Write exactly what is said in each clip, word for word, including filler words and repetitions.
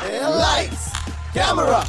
Lights camera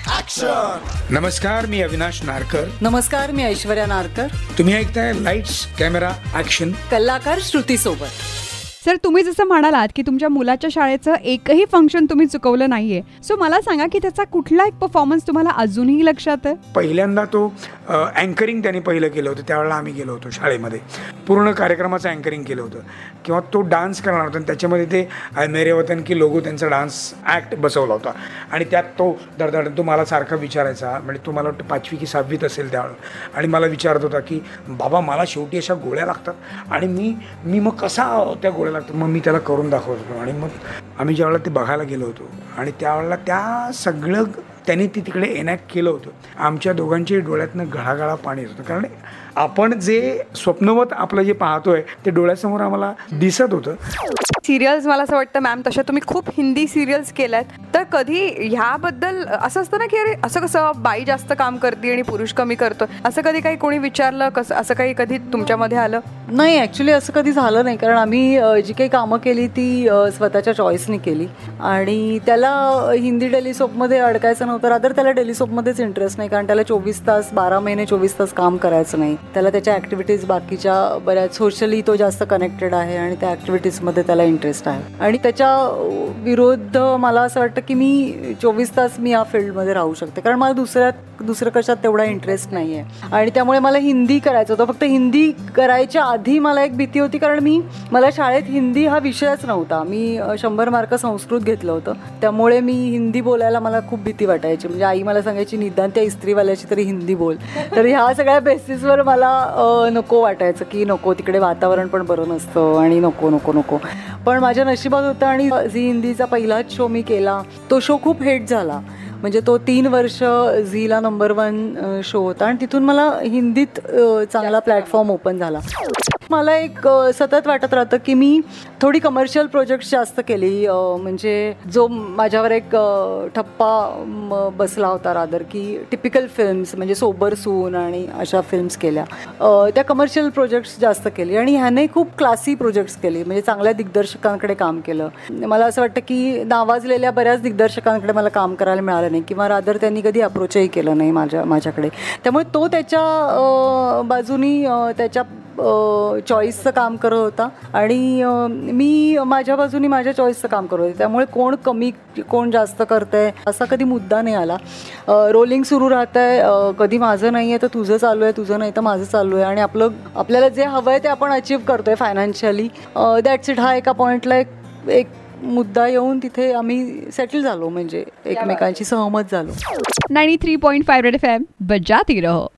action. नमस्कार, मी अविनाश नारकर. नमस्कार, मी ऐश्वर्या नारकर. तुम्ही ऐकताय लाईट्स कॅमेरा ऍक्शन, कलाकार श्रुती सोबत. सर, तुम्ही जसं म्हणालात की तुमच्या मुलाच्या शाळेचं एकही फंक्शन तुम्ही चुकवलं नाहीये, सो मला सांगा की त्याचा कुठला एक परफॉर्मन्स तुम्हाला अजूनही लक्षात आहे? पहिल्यांदा तो अँकरिंग त्याने पहिलं केलं होतं. त्यावेळेला आम्ही गेलो होतो शाळेमध्ये, पूर्ण कार्यक्रमाचं अँकरिंग केलं होतं. किंवा तो डान्स करणार होता आणि त्याच्यामध्ये ते मेरे वतन की लोगो त्यांचा डान्स ॲक्ट बसवला होता. आणि त्यात तो धडधड तो मला सारखा विचारायचा, म्हणजे तो मला वाटतं पाचवी की सहावीत असेल त्यावेळेला, आणि मला विचारत होता की बाबा मला शेवटी अशा गोळ्या लागतात आणि मी मी मग कसा त्या गोळ्या लागतात. मग मी त्याला करून दाखवत होतो. आणि मग आम्ही ज्यावेळेला ते बघायला गेलो होतो आणि त्यावेळेला त्या सगळं त्यांनी ती तिकडे एनॅक्ट केलं होतं. आमच्या दोघांच्या डोळ्यातनं घळाघळा पाणी येत होतं, कारण आपण जे स्वप्नवत आपलं जे पाहतोय ते डोळ्यासमोर आम्हाला दिसत होतं. सिरियल्स, मला असं वाटतं मॅम, तशा तुम्ही खूप हिंदी सिरियल्स केल्यात, तर कधी ह्याबद्दल असं असतं ना की अरे असं कसं बाई जास्त काम करते आणि पुरुष कमी करतो, असं कधी काही कोणी विचारलं? कसं असं काही कधी तुमच्यामध्ये आलं? नाही, ॲक्च्युली असं कधी झालं नाही, कारण आम्ही जी काही कामं केली ती स्वतःच्या चॉईसनी केली. आणि त्याला हिंदी टेलिसोपमध्ये अडकायचं नव्हतं, रादर त्याला टेलिसोपमध्येच इंटरेस्ट नाही, कारण त्याला चोवीस तास बारा महिने चोवीस तास काम करायचं नाही. त्याला त्याच्या ॲक्टिव्हिटीज बाकीच्या बऱ्याच सोशली तो जास्त कनेक्टेड आहे आणि त्या ॲक्टिव्हिटीजमध्ये त्याला इंटरेस्ट आहे. आणि त्याच्या विरुद्ध मला असं वाटतं की मी चोवीस तास मी या फील्डमध्ये राहू शकते, कारण मला दुसऱ्यात दुसरं कशात तेवढा इंटरेस्ट नाही आहे. आणि त्यामुळे मला हिंदी करायचं होतं. फक्त हिंदी करायच्या आधी मला एक भीती होती, कारण मी मला शाळेत हिंदी हा विषयच नव्हता. मी शंभर मार्क संस्कृत घेतलं होतं, त्यामुळे मी हिंदी बोलायला मला खूप भीती वाटायची. म्हणजे आई मला सांगायची निदान त्या इस्त्रीवाल्याची तरी हिंदी बोल. तर ह्या सगळ्या बेसिसवर मला नको वाटायचं की नको, तिकडे वातावरण पण बरं नसतं आणि नको नको नको पण माझ्या नशिबात होतं. आणि झी हिंदीचा पहिलाच शो मी केला. तो शो खूप हिट झाला. म्हणजे तो तीन वर्ष झीला नंबर वन शो होता आणि तिथून मला हिंदीत चांगला प्लॅटफॉर्म ओपन झाला. मला एक सतत वाटत राहतं की मी थोडी कमर्शियल प्रोजेक्ट्स जास्त केली. म्हणजे जो माझ्यावर एक ठप्पा बसला होता रादर, की टिपिकल फिल्म्स म्हणजे सोबर सून आणि अशा फिल्म्स केल्या. त्या कमर्शियल प्रोजेक्ट्स जास्त केली आणि ह्याने खूप क्लासी प्रोजेक्ट्स केली. म्हणजे चांगल्या दिग्दर्शकांकडे काम केलं. मला असं वाटतं की नावाजलेल्या बऱ्याच दिग्दर्शकांकडे मला काम करायला मिळालं नाही, किंवा रादर त्यांनी कधी अप्रोचही केलं नाही माझ्या माझ्याकडे. त्यामुळे तो त्याच्या बाजूनी त्याच्या चॉईसचं काम करत होता आणि मी माझ्या बाजूनी माझ्या चॉईसचं काम करत होते. त्यामुळे कोण कमी कोण जास्त करतंय असा कधी मुद्दा नाही आला. रोलिंग सुरू राहतं आहे, कधी माझं नाही आहे तर तुझं चालू आहे, तुझं नाही तर माझं चालू आहे, आणि आपलं आपल्याला जे हवं आहे ते आपण अचीव्ह करतो आहे फायनान्शियली. That's it. हा एका पॉईंटला एक एक मुद्दा येऊन तिथे आम्ही सेटल झालो, म्हणजे एकमेकांची सहमत झालो. Ninety three point five red F M बजाती रहो.